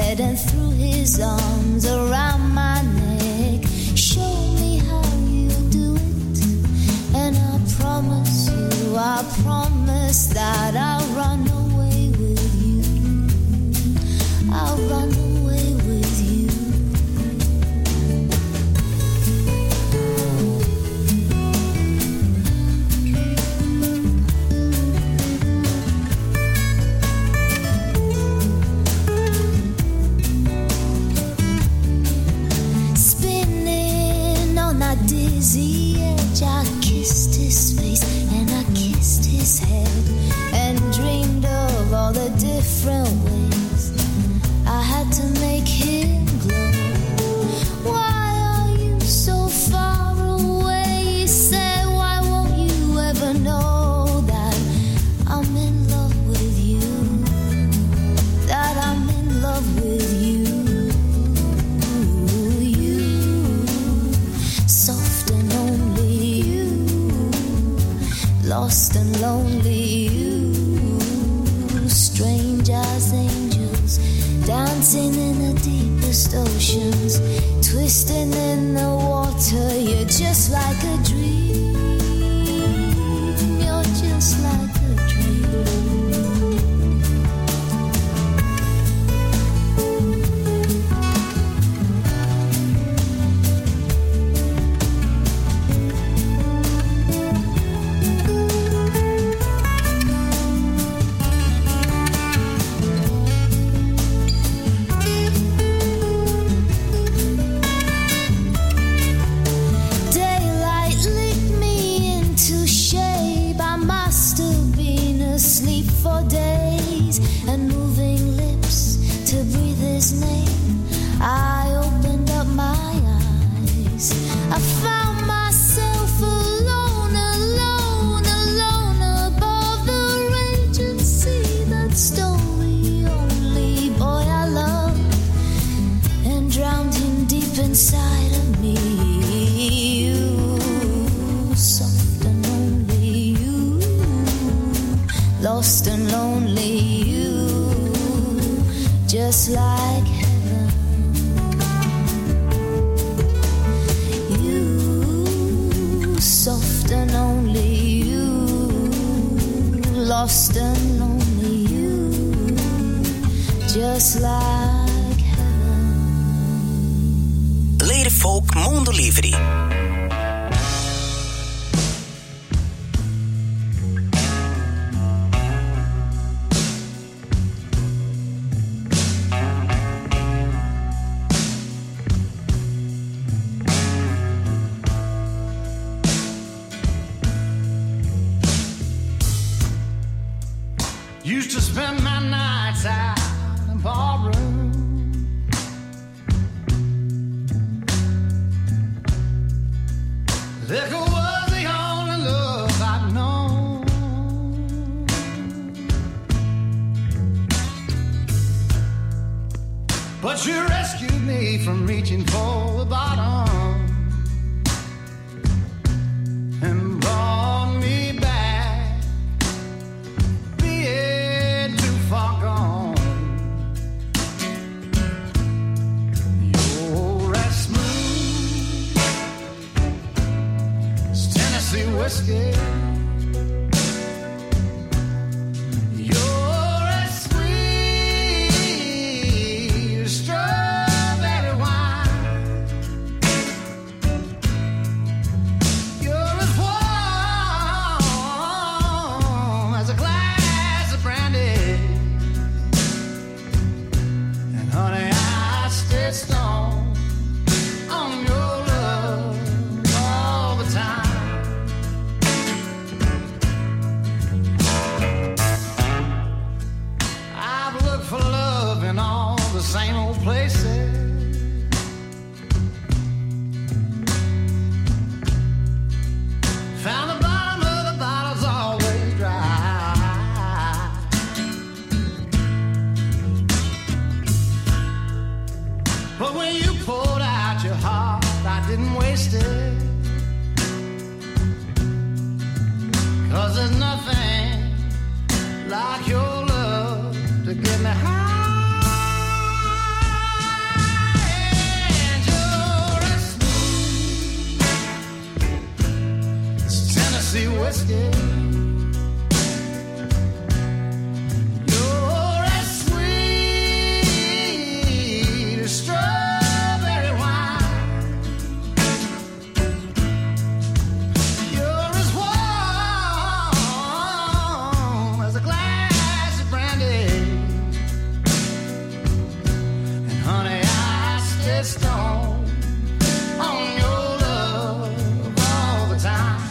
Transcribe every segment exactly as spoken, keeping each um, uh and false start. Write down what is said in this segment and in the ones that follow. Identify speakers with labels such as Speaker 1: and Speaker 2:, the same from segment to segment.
Speaker 1: head and threw his arms around my neck. Show me how you do it, and I promise you, I promise that I'll run away with you. I'll run away with you. Dizzy edge, I kissed his face and I kissed his head and dreamed of all the different ways I had to make him glow. Why are you so far away? He said, why won't you ever know that I'm in love with you, that I'm in love with you. Lost and lonely you, strange as angels, dancing in the deepest oceans, twisting in the water. You're just like a dream, you're just like a dream. For days and moving lips to breathe his name, I opened up my eyes. I found myself alone, alone, alone above the raging sea that stole the only boy I loved and drowned him deep inside of me. You, soft and lonely you, lost and lonely you, just like heaven. You, soft and lonely you, lost and lonely you, just like heaven.
Speaker 2: Lady Folk Mundo Livre.
Speaker 3: Used to spend my nights out in the barroom, liquor was the only love I'd known. But you rescued me from reaching for the bottom and brought me back, being too far gone. You're as smooth as Tennessee whiskey. You're as sweet as strawberry wine. You're as warm as a glass of brandy. And honey, I stay strong on your love all the time. I've looked for love in all the same old places. Found the bottom of the bottle's always dry. But when you poured out your heart, I didn't waste it. 'Cause there's nothing like your love to get me high. stay strong on your love all the time.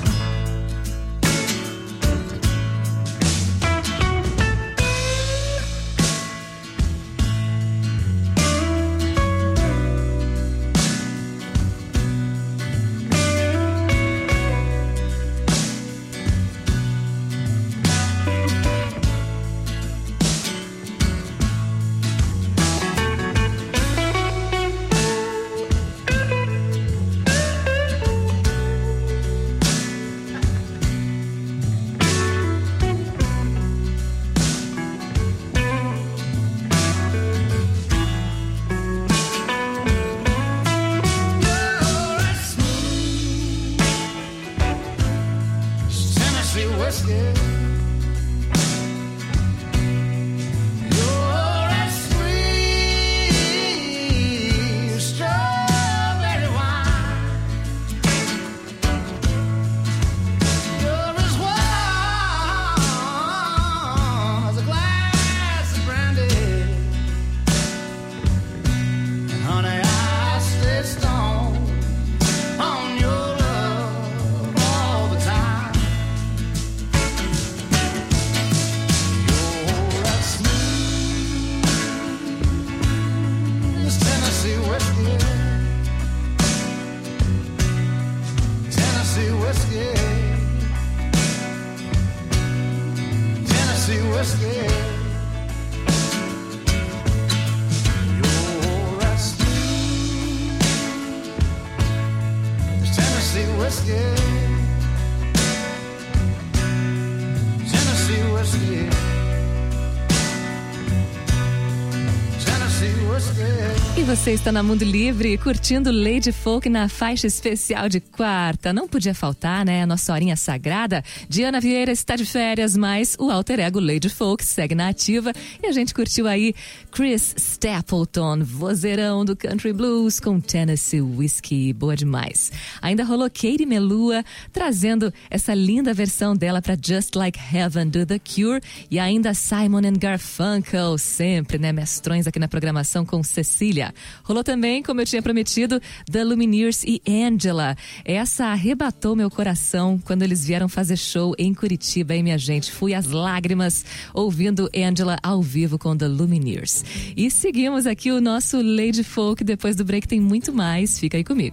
Speaker 2: E você está na Mundo Livre, curtindo Lady Folk na faixa especial de quarta. Não podia faltar, né? A nossa horinha sagrada. Diana Vieira está de férias, mas o alter ego Lady Folk segue na ativa. E a gente curtiu aí Chris Stapleton, vozeirão do Country Blues com Tennessee Whiskey. Boa demais. Ainda rolou Katie Melua, trazendo essa linda versão dela para Just Like Heaven do The Cure. E ainda Simon and Garfunkel, sempre, né? Mestrões aqui na programação com Cecília. Rolou também, como eu tinha prometido, The Lumineers e Angela. Essa arrebatou meu coração quando eles vieram fazer show em Curitiba, hein, minha gente? Fui às lágrimas ouvindo Angela ao vivo com The Lumineers. E seguimos aqui o nosso Lady Folk. Depois do break tem muito mais. Fica aí comigo.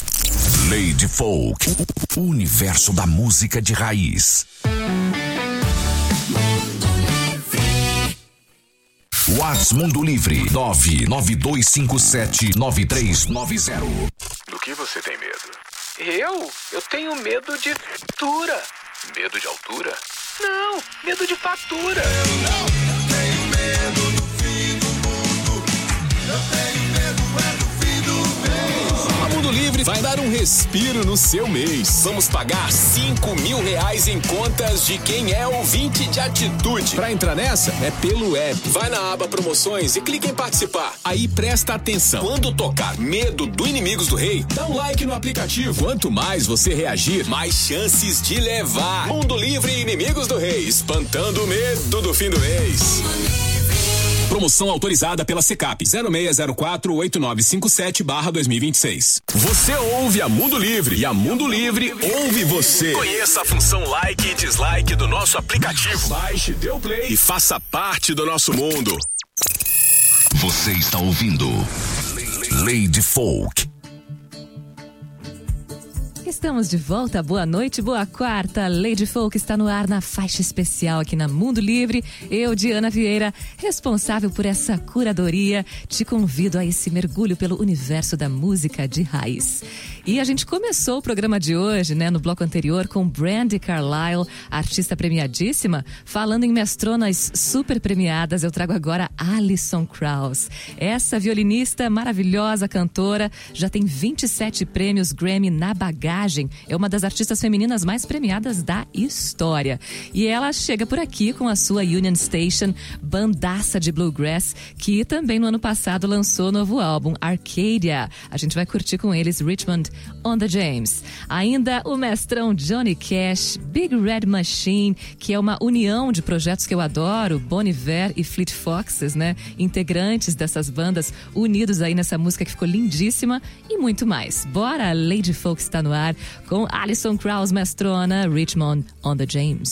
Speaker 4: Lady Folk, o universo da música de raiz. Whats Mundo Livre nove nove dois cinco sete nove três nove zero.
Speaker 5: Do que você tem medo?
Speaker 6: Eu? Eu tenho medo de fatura.
Speaker 5: Medo de altura?
Speaker 6: Não, medo de fatura.
Speaker 7: Eu não tenho medo do fim do mundo. Eu tenho medo é do fim do mês.
Speaker 8: A Mundo Livre vai dar um respiro no seu mês. Vamos pagar cinco mil reais em contas de quem é ouvinte de atitude. Pra entrar nessa, é pelo app. Vai na aba promoções e clica em participar. Aí presta atenção. Quando tocar Medo do Inimigos do Rei, dá um like no aplicativo. Quanto mais você reagir, mais chances de levar. Mundo Livre e Inimigos do Rei, espantando o medo do fim do mês. Promoção autorizada pela Secap zero seis zero quatro oito nove cinco sete barra dois mil e vinte e seis. Você ouve a Mundo Livre e a Mundo Livre ouve você. Conheça a função like e dislike do nosso aplicativo. Baixe, dê o play e faça parte do nosso mundo.
Speaker 4: Você está ouvindo Lady Folk.
Speaker 2: Estamos de volta, boa noite, boa quarta. Lady Folk está no ar na faixa especial aqui na Mundo Livre. Eu, Diana Vieira, responsável por essa curadoria, te convido a esse mergulho pelo universo da música de raiz. E a gente começou o programa de hoje, né, no bloco anterior, com Brandi Carlile, artista premiadíssima, falando em mestronas super premiadas. Eu trago agora Alison Krauss. Essa violinista maravilhosa, cantora, já tem vinte e sete prêmios Grammy na bagagem. Imagine é uma das artistas femininas mais premiadas da história. E ela chega por aqui com a sua Union Station, bandaça de bluegrass, que também no ano passado lançou novo álbum, Arcadia. A gente vai curtir com eles Richmond on the James. Ainda o mestrão Johnny Cash, Big Red Machine, que é uma união de projetos que eu adoro, Bon Iver e Fleet Foxes, né? Integrantes dessas bandas unidos aí nessa música que ficou lindíssima e muito mais. Bora, Lady Folk está no ar com Alison Krauss, mestrona, Richmond on the James.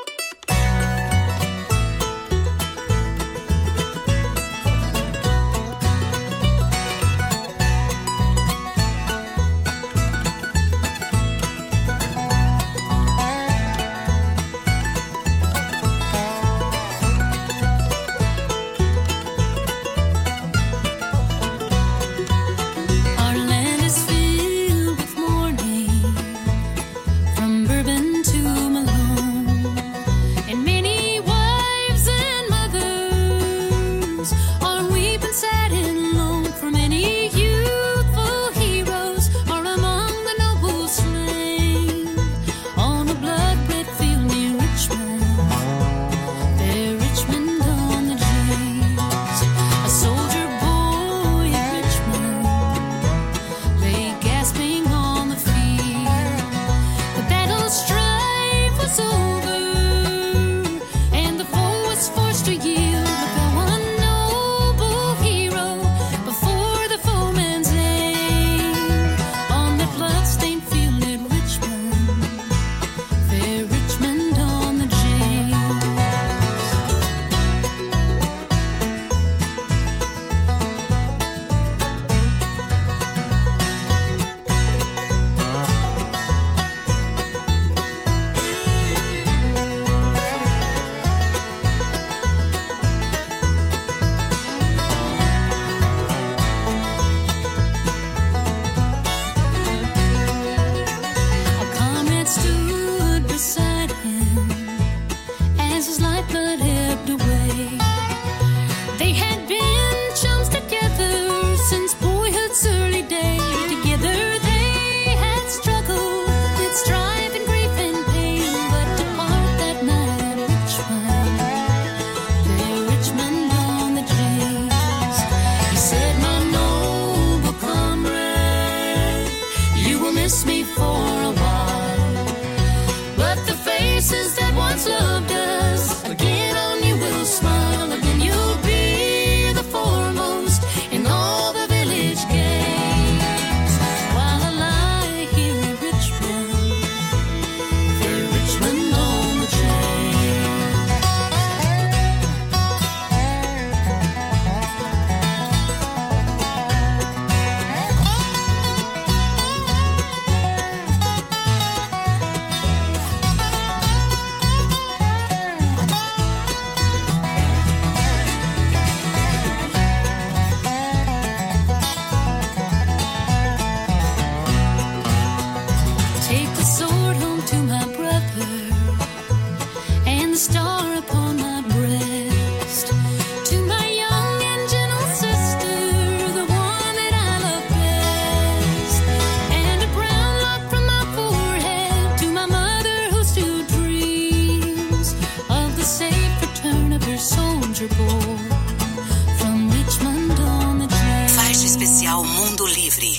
Speaker 9: Faixa especial Mundo Livre.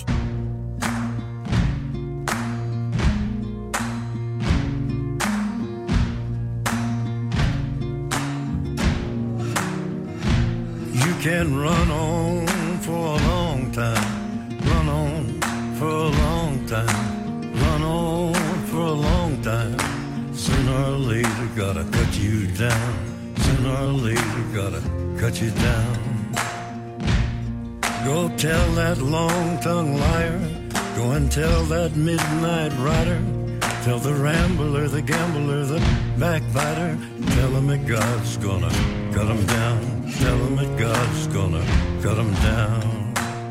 Speaker 7: You can run on for a long time, run on for a long time, run on for a long time. Sooner or later gotta cut you down, sooner or later gotta cut you down. Go tell that long-tongued liar, go and tell that midnight rider, tell the rambler, the gambler, the backbiter, tell him that God's gonna cut him down, tell him that God's gonna cut him down.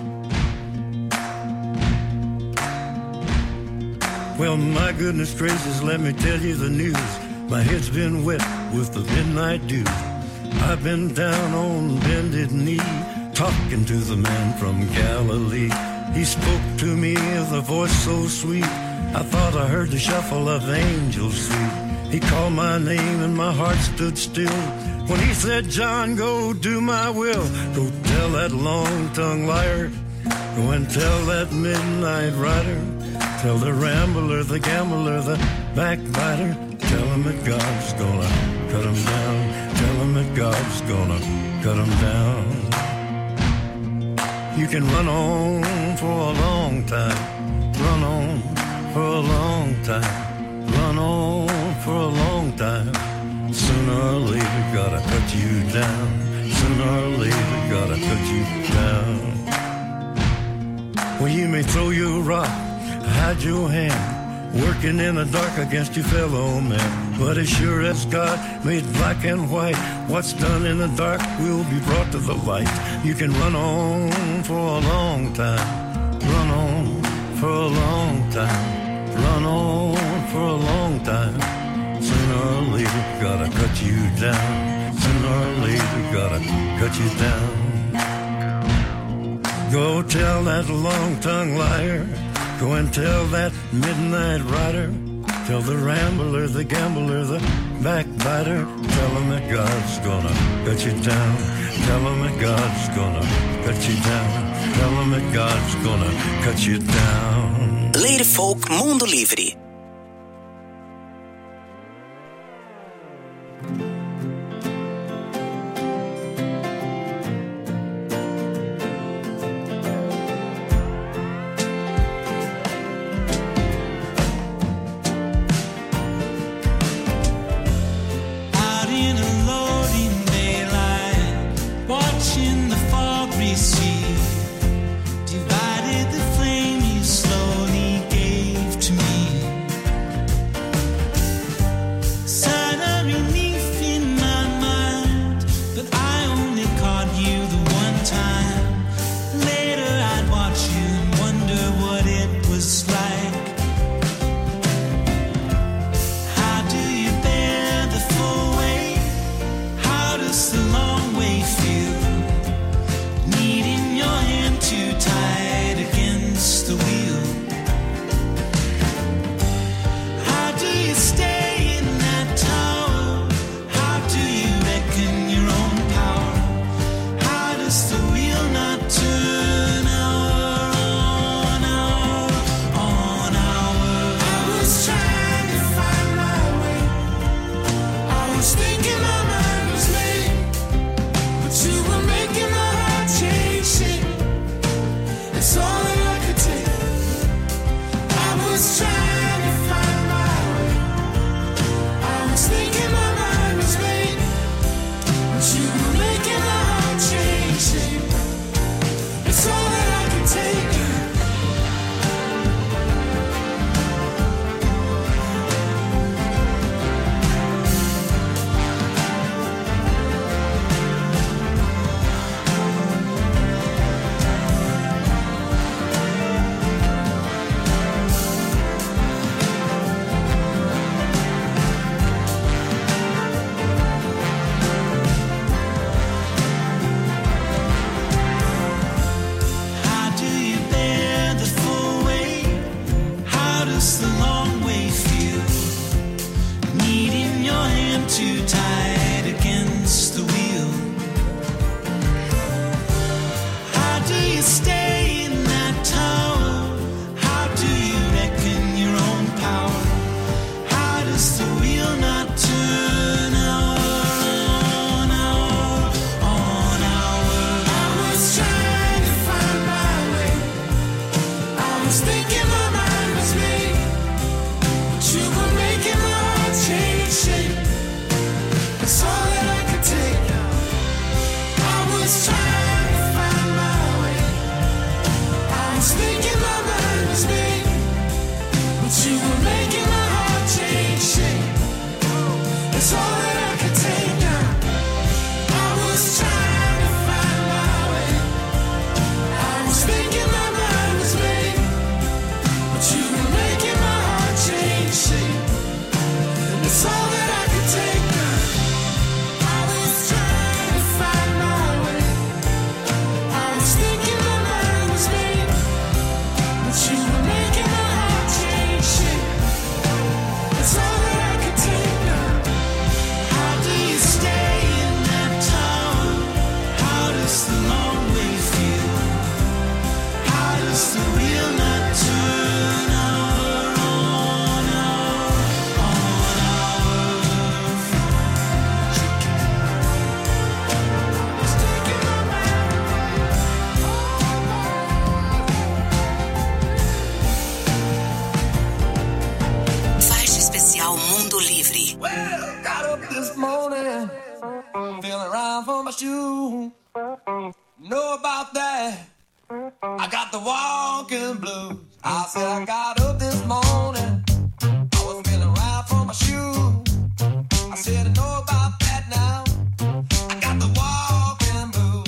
Speaker 7: Well, my goodness gracious, let me tell you the news. My head's been wet with the midnight dew. I've been down on bended knee, talking to the man from Galilee. He spoke to me with a voice so sweet, I thought I heard the shuffle of angels' feet. He called my name and my heart stood still. When he said, John, go do my will. Go tell that long-tongued liar. Go and tell that midnight rider. Tell the rambler, the gambler, the backbiter. Tell him that God's gonna cut him down. Tell him that God's gonna cut him down. You can run on for a long time. Run on for a long time. Run on for a long time. Sooner or later, gotta cut you down. Sooner or later, gotta cut you down. Well, you may throw your rock, hide your hand, working in the dark against your fellow man. But as sure as God made black and white, what's done in the dark will be brought to the light. You can run on for a long time. Run on for a long time. Run on for a long time. Sooner or later, gotta cut you down. Sooner or later, gotta cut you down. Go tell that long-tongued liar. Go and tell that midnight rider. Tell the rambler, the gambler, the backbiter. Tell him that God's gonna cut you down. Tell him that God's gonna cut you down. Tell him that God's gonna cut you down.
Speaker 9: Lady Folk Mundo Livre.
Speaker 10: Divided the flame you slowly gave to me.
Speaker 3: this morning, feeling around for my shoe. Know about that? I got the walking blues. I said I got up this morning, I was feeling around for my shoe. I said I know about that now. I got the walking blues.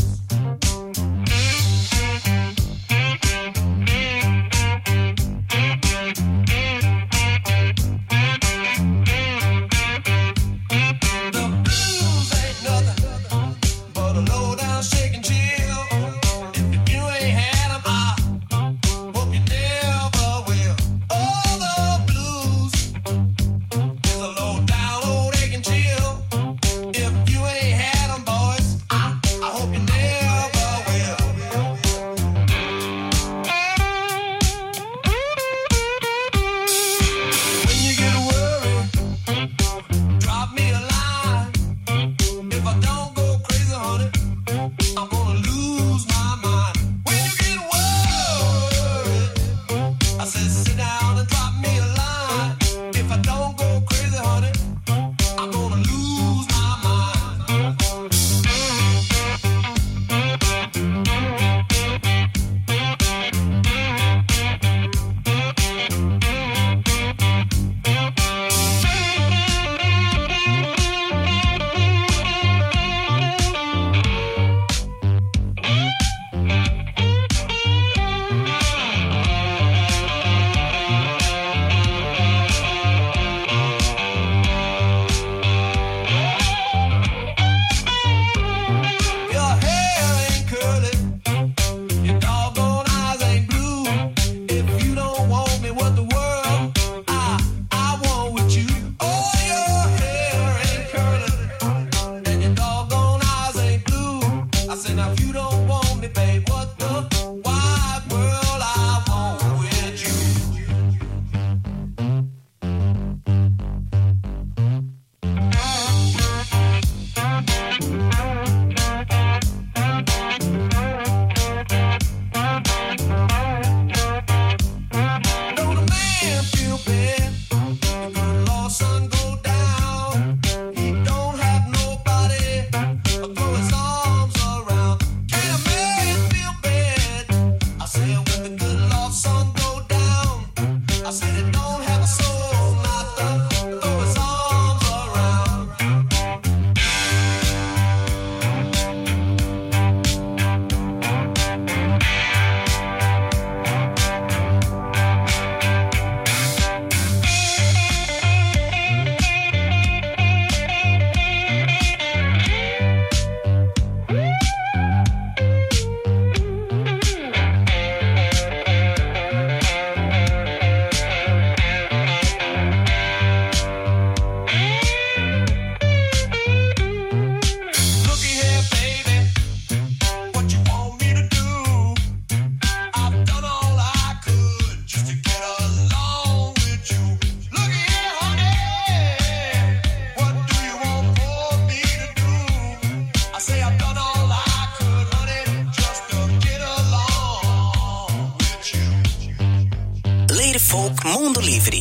Speaker 9: Folk Mundo Livre.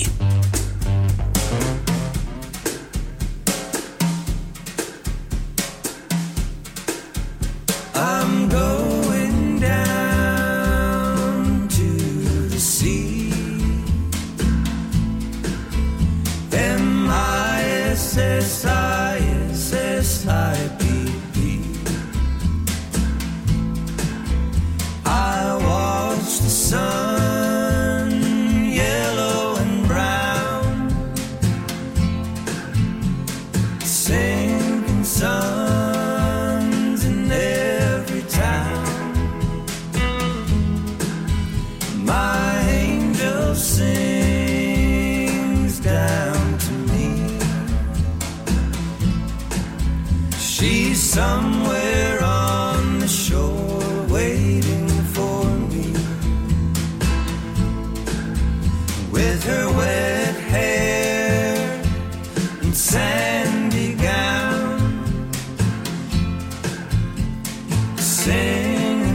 Speaker 3: I'm going down to the sea. M I S S I S S I P P. I watch the sun suns in every town. My angel sings down to me. She's somewhere on the shore waiting for me, with her wet hair and sandy gown, singing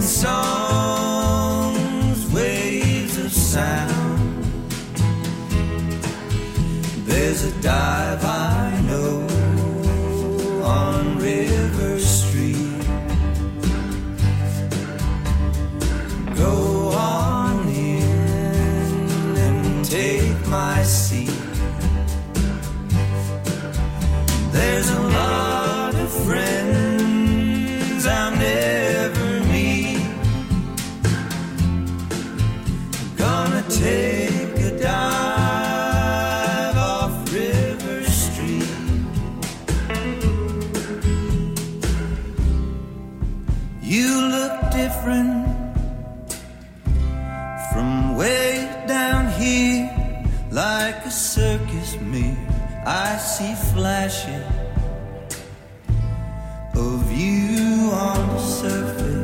Speaker 3: songs, waves of sound. There's a dive I know
Speaker 10: From way down here, like a circus mirror, I see flashes of you on the surface.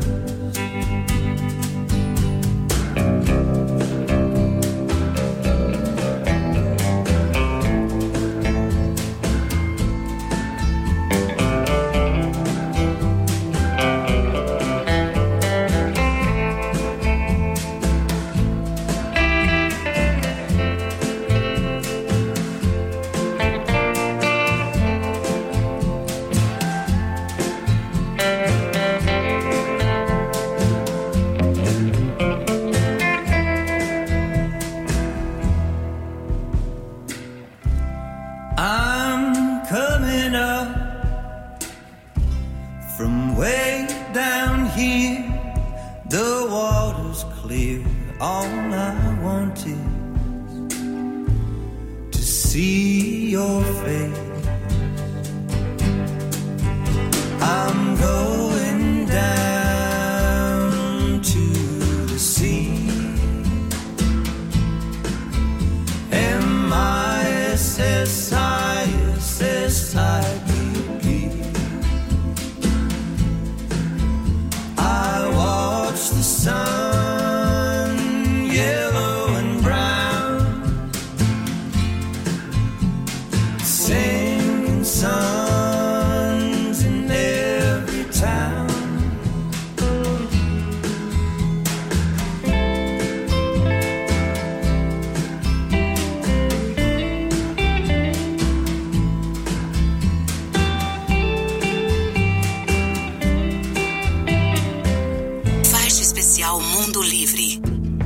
Speaker 9: Mundo Livre.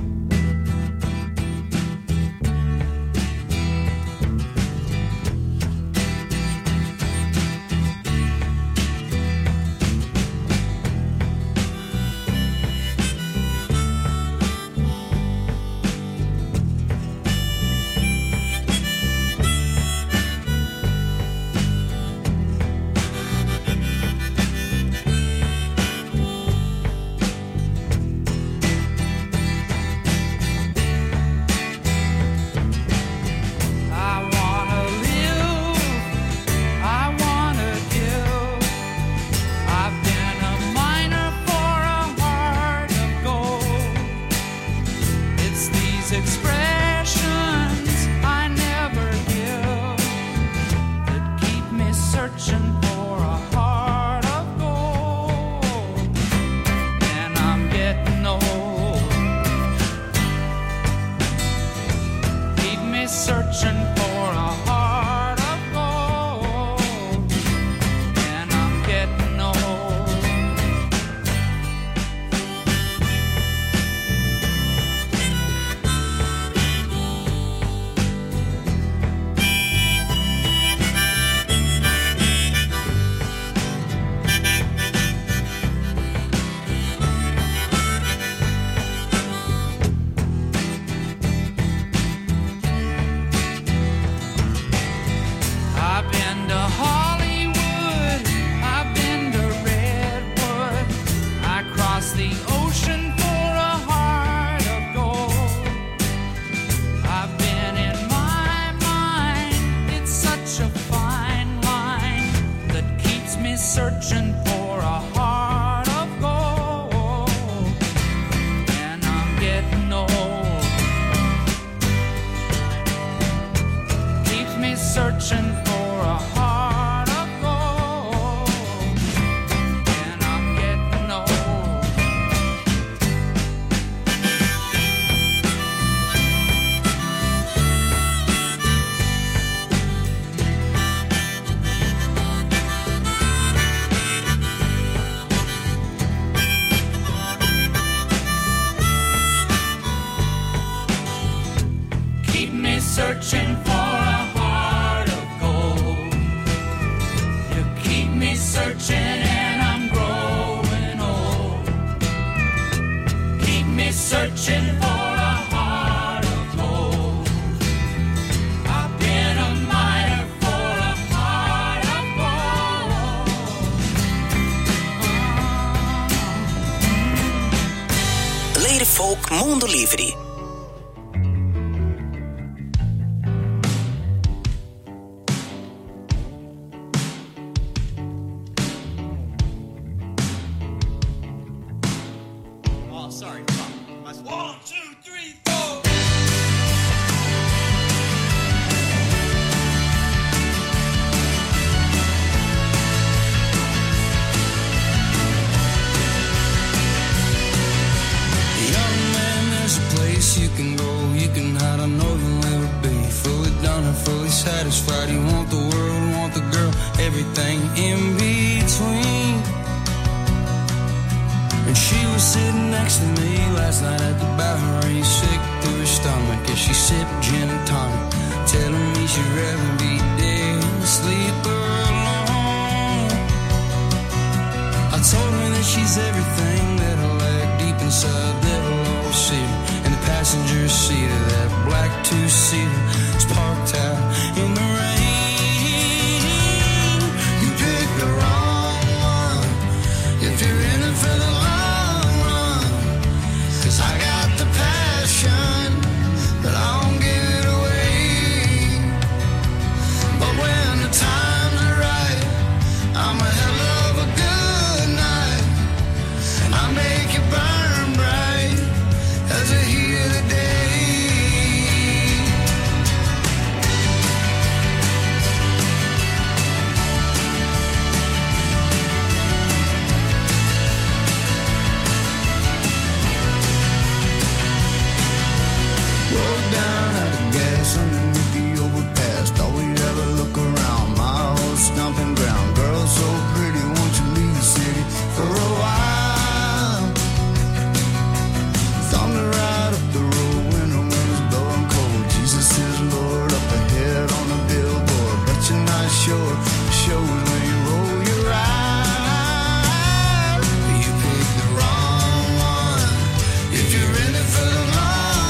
Speaker 11: Searching for a heart of gold. You keep me searching and I'm growing old. Keep me searching for a heart of gold. I've been a miner for a heart of gold.
Speaker 9: Lady Folk Mundo Livre.
Speaker 3: One, two, three, four.
Speaker 10: Young man, there's a place you can go, you can hide. I know you'll never be fully done and fully satisfied. You want the world, want the girl, everything in between. And she was sitting next to me last night at the Bowery, sick to her stomach as she sipped gin and tonic, telling me she'd rather be dead than sleep alone. I told her that she's everything that I lack deep inside, that I'll always see her in the passenger seat of that black two-seater. It's parked out in the rain. You picked the wrong one if you're in it for the I got the passion, but I don't give it away. But when the time's right, I'm a hell of a good night, and I make it burn bright as the heat of the day. Down at the gas underneath the overpass, thought we'd ever look around. My old stomping ground, girl so pretty, won't you leave the city for a while? Thunder right up the road, winter winds blowing cold. Jesus is Lord up ahead on the billboard, but you're not sure. Shows when you roll your eyes. You picked the wrong one if you're in it for the long.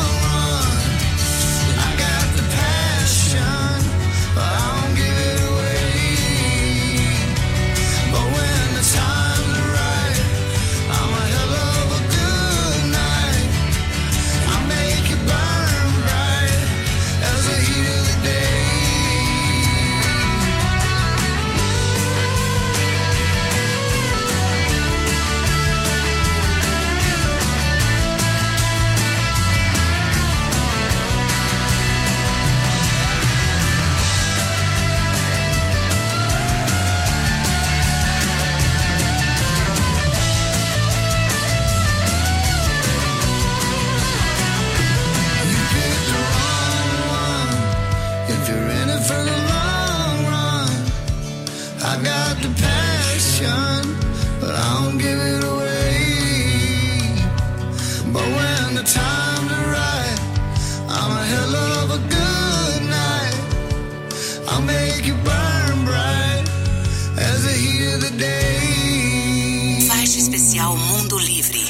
Speaker 9: Faixa especial Mundo Livre.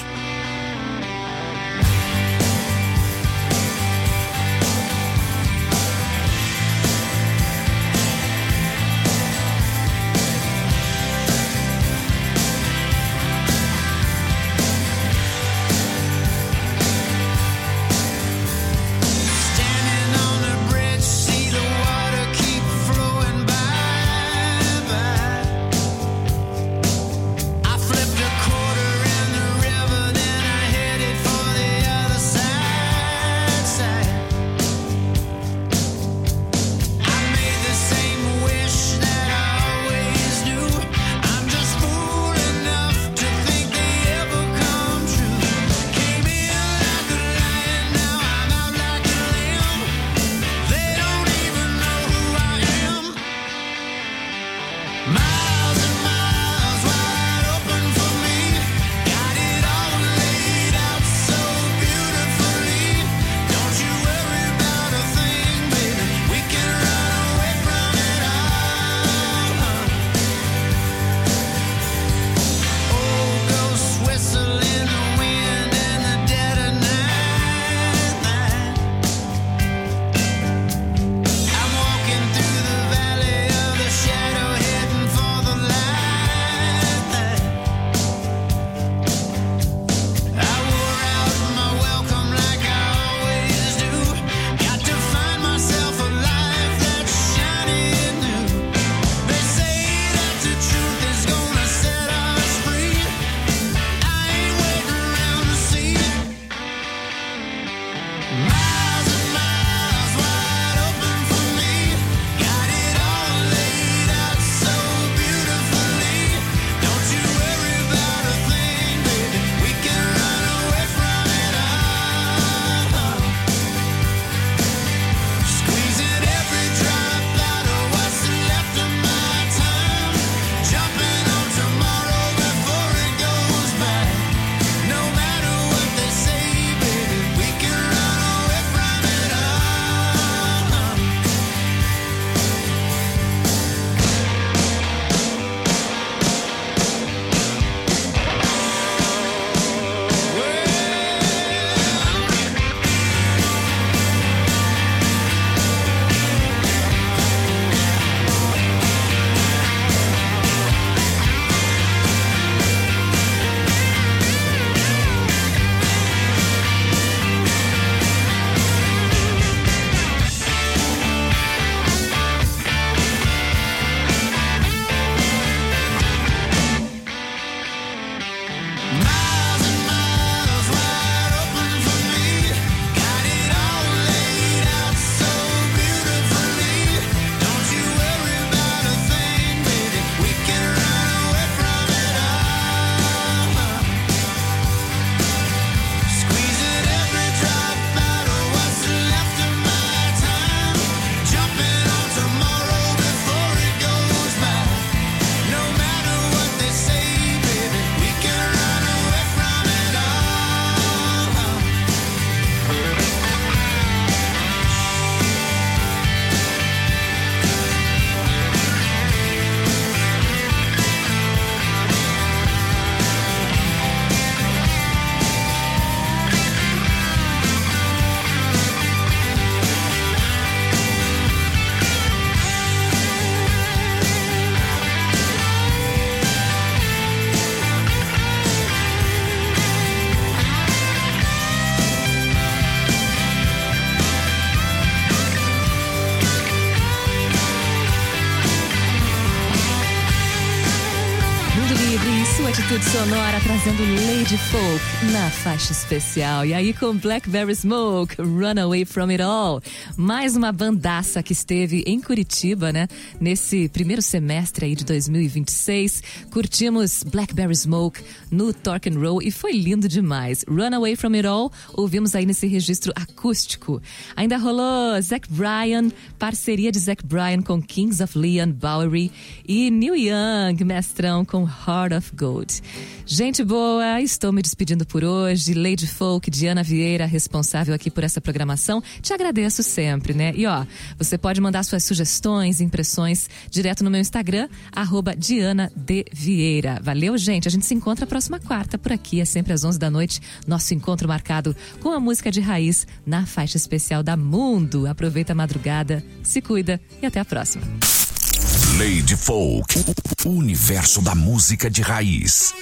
Speaker 2: Atitude Sonora trazendo Lady Folk na faixa especial. E aí com Blackberry Smoke, Run Away From It All. Mais uma bandaça que esteve em Curitiba, né? Nesse primeiro semestre aí de dois mil e vinte e seis. Curtimos Blackberry Smoke no Torque and Roll e foi lindo demais. Run Away From It All, ouvimos aí nesse registro acústico. Ainda rolou Zach Bryan, parceria de Zach Bryan com Kings of Leon, Bowery e Neil Young, mestrão com Heart of Gold. Gente boa, estou me despedindo por hoje. Lady Folk, Diana Vieira, responsável aqui por essa programação. Te agradeço sempre, né? E ó, você pode mandar suas sugestões, impressões direto no meu Instagram, arroba Diana D. Vieira. Valeu, gente. A gente se encontra a próxima quarta por aqui, é sempre às onze da noite. Nosso encontro marcado com a música de raiz na faixa especial da Mundo. Aproveita a madrugada, se cuida e até a próxima.
Speaker 4: Lady Folk, o universo da música de raiz.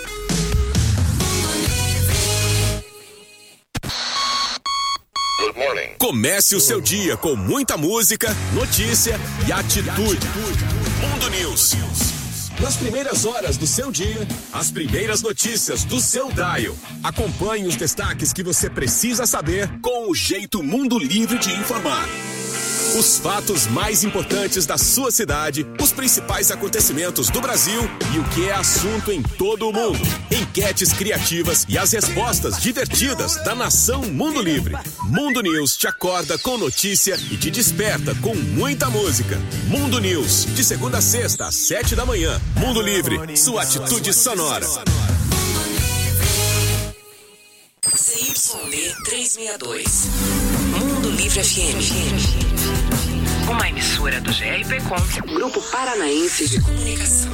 Speaker 8: Good morning. Comece o seu dia com muita música, notícia e atitude. Mundo News. Nas primeiras horas do seu dia, as primeiras notícias do seu dial. Acompanhe os destaques que você precisa saber com o jeito Mundo Livre de informar. Os fatos mais importantes da sua cidade, os principais acontecimentos do Brasil e o que é assunto em todo o mundo. Enquetes criativas e as respostas divertidas da nação Mundo Livre. Mundo News te acorda com notícia e te desperta com muita música. Mundo News, de segunda a sexta, às sete da manhã. Mundo Livre, sua atitude sonora.
Speaker 9: C Y D trezentos e sessenta e dois. Mundo Livre F M. Uma emissora do G R P Com, Grupo Paranaense de Comunicação.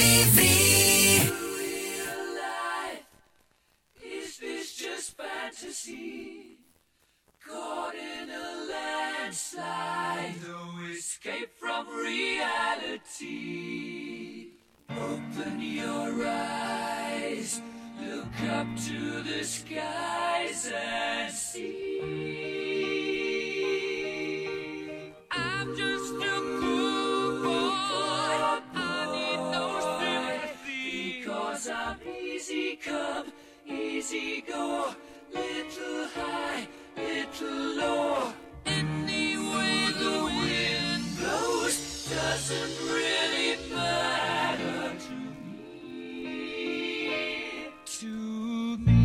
Speaker 1: Livre.
Speaker 11: Is this just fantasy? Caught in a landslide, no escape from reality. Open your eyes, look up to the skies and see. I'm just a poor boy, I need no sympathy, because I'm easy come, easy go, little high, little low. Any way the wind blows doesn't really matter to me, to me.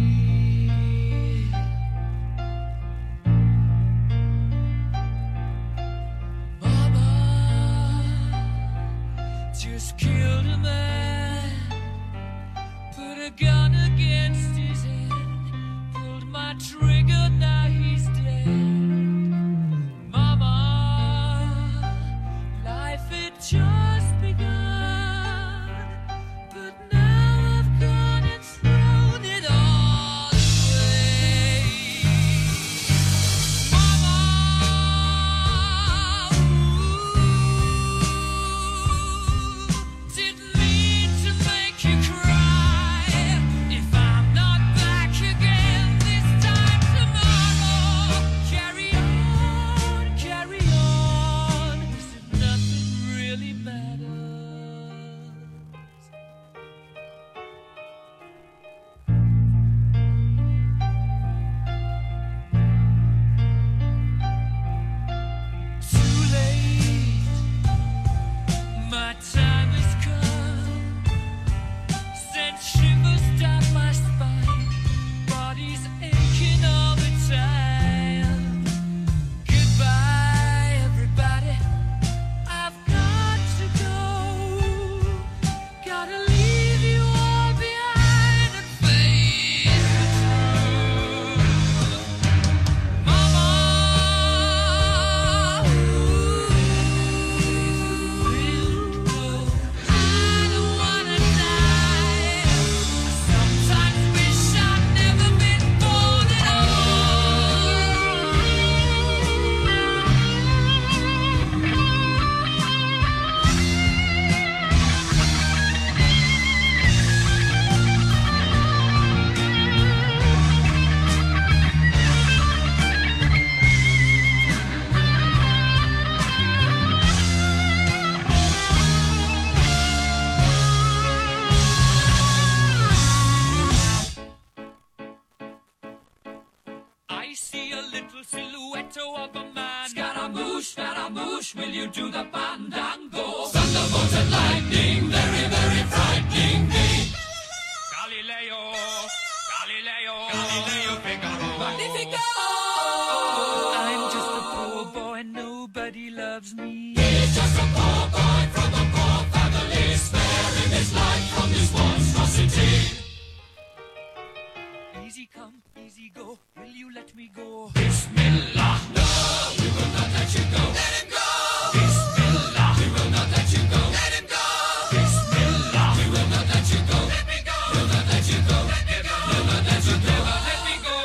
Speaker 11: Mama just killed a man, put a gun against his head, pulled my trigger, now he's dead. Mama, life had just begun, but now I've gone and thrown it all away. Mama, ooh, didn't mean to make you cry. If I'm not back again this time tomorrow, carry on, carry on, as if nothing really matters. Too late, my time has come. Sent shivers down my spine, body's aching all the time. Goodbye, everybody, I've got to go. Gotta leave you all behind and face the truth. Mama, ooh, I don't wanna die. I sometimes wish I'd never been born at I see a little silhouette of a man. Scaramouche, Scaramouche, will you do the fandango? Thunderbolt and lightning, very, very frightening me. Galileo, Galileo, Galileo Figaro. Magnifico! I'm just a poor boy, nobody loves me. He's just a poor boy from a poor family, sparing his life from this monstrosity. Easy come, easy go, will you let me go? Bismillah, no, we will not let you go. Let him go! Bismillah, we will not let you go. Let him go! Bismillah, we will not let you go. Let me go! We'll not let you go. Let me go! We'll not let you go. Let me go!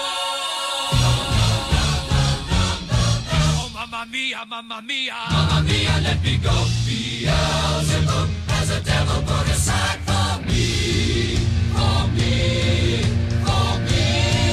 Speaker 11: Oh, mamma mia, mamma mia, mamma mia, let me go. Beelzebub has a devil put aside for me, for me, for me.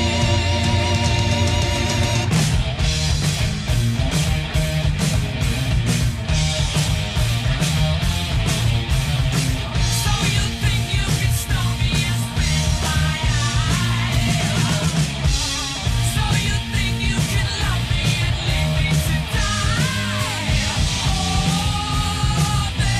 Speaker 11: So you think you can stop me and spit my eye? So you think you can love me and leave me to die? Oh, baby.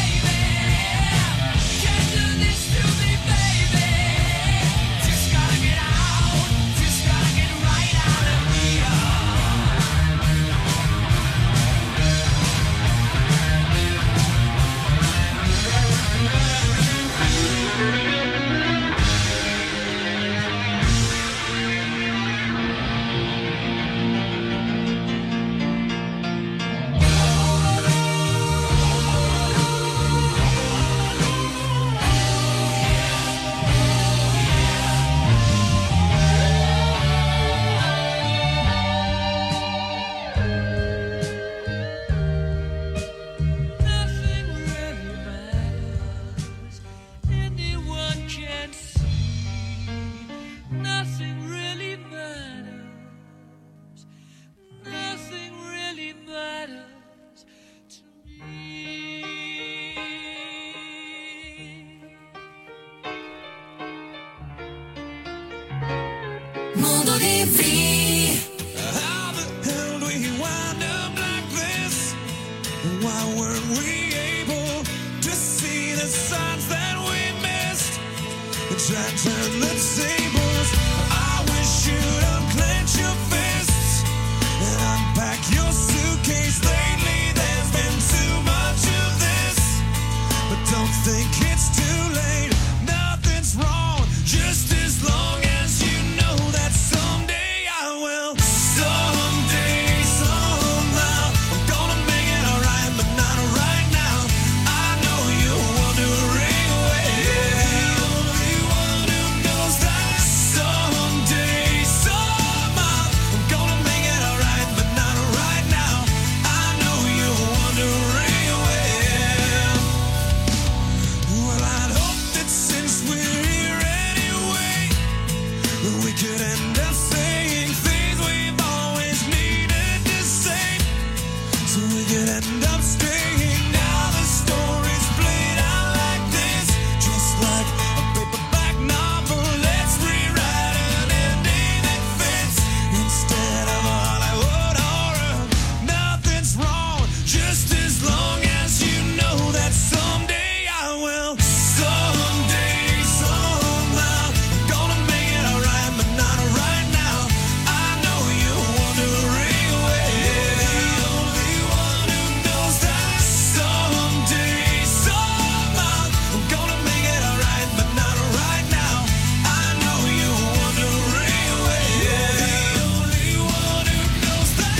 Speaker 3: try to turn the tables. I wish you'd unclench your fists and unpack your suitcase. Lately there's been too much of this, but don't think it's too late. Nothing's wrong, just as long as you know that someday I will. Someday, somehow, I'm gonna make it alright, but not right now. I know you wonder away. The only one who knows that someday, somehow, I'm gonna make it alright, but not right now. I know you wonder away. Well, I'd hope that since we're here anyway, we could end up saying things we've always needed to say, so we could end up staying. Now the story's played out like this, just like a paperback novel. Let's rewrite an ending that fits instead of a Hollywood horror. Nothing's wrong, just as long as you know that someday I will. Someday, somehow, I'm gonna make it alright, but not right now. I know you wonder away. The only one who knows that someday, somehow, I'm gonna make it alright, but not right now. I know you wonder away. The only one who knows that.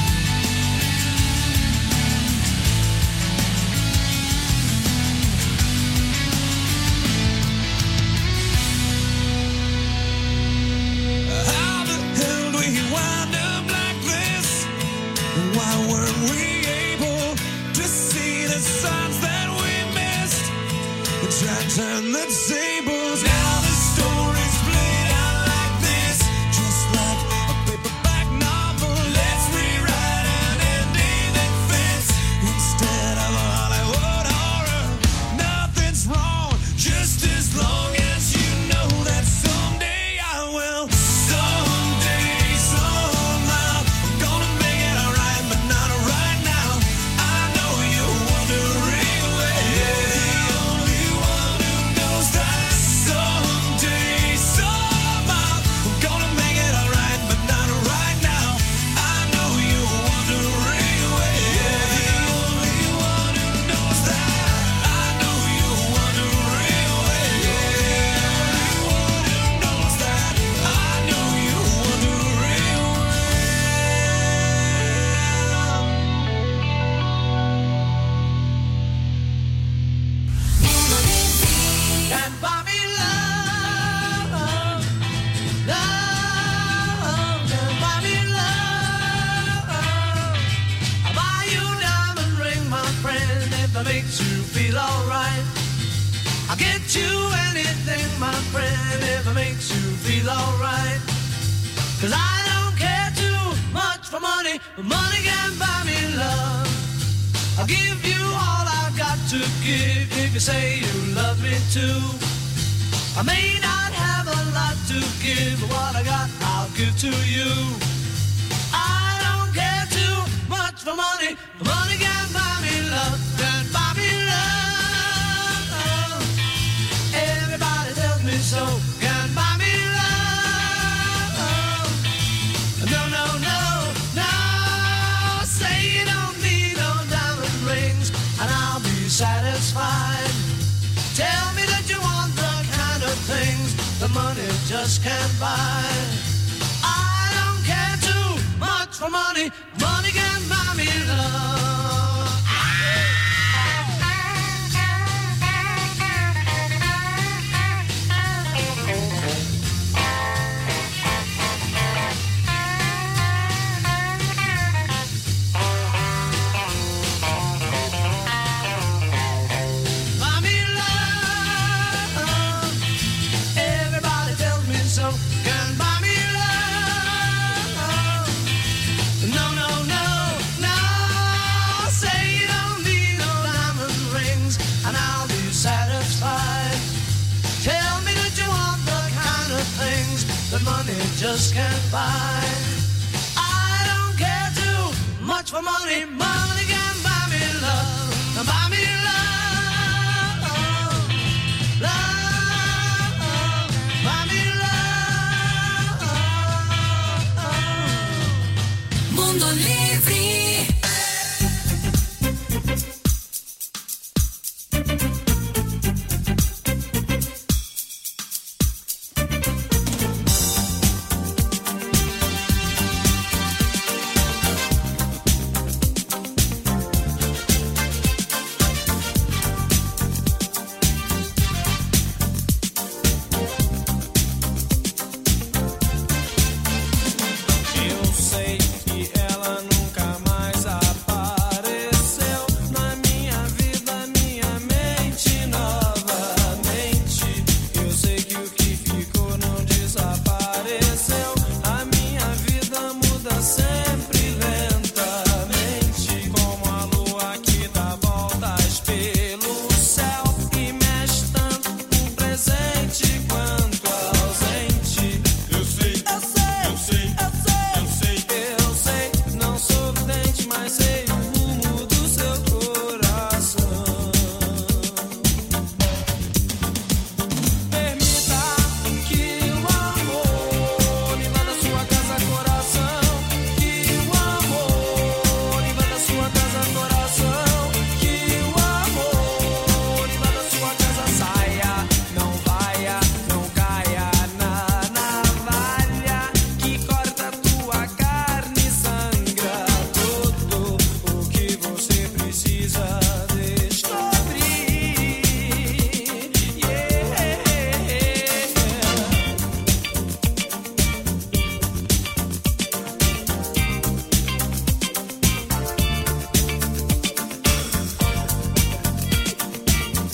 Speaker 3: How the hell do we wind up like this? Why weren't we able to see the signs that we missed? We tried to turn the tables. Now the story's played out like this, just like a paperback novel. Let's rewrite an ending that fits instead of a Hollywood horror. Nothing's wrong, just as long as you know that someday I will. Someday, somehow, I'm gonna make it alright, but not right now. I know you wonder away. The only one who knows that someday, somehow, I'm gonna make it alright, but not right now. I know you wonder away. The only one who knows that. I know you wonder away. The only one who knows that. I know you wonder away. Can't buy me love, love. Can't buy me love. I'll buy you a diamond ring, my friend, if it makes you feel alright. I'll get you anything, my friend, if it makes you feel alright. 'Cause I don't care too much for money, but money can buy me love. I'll give you all I've got to give if you say you love me too. I may not have a lot to give, but what I got I'll give to you. I don't care too much for money, but money can buy me love. Can buy me love. Everybody tells me so. Can buy me love. No, no, no, no. Say you don't need no diamond rings, and I'll be satisfied. Tell me that you want the kind of things the money just can't buy. I don't care too much for money. Money can buy me love. Buy me love. Everybody tells me so. Can buy me love. No, no, no, no. Say you don't need no diamond rings, and I'll be satisfied. Tell me that you want the kind of things that money just can't buy. I don't care too much for money. Money can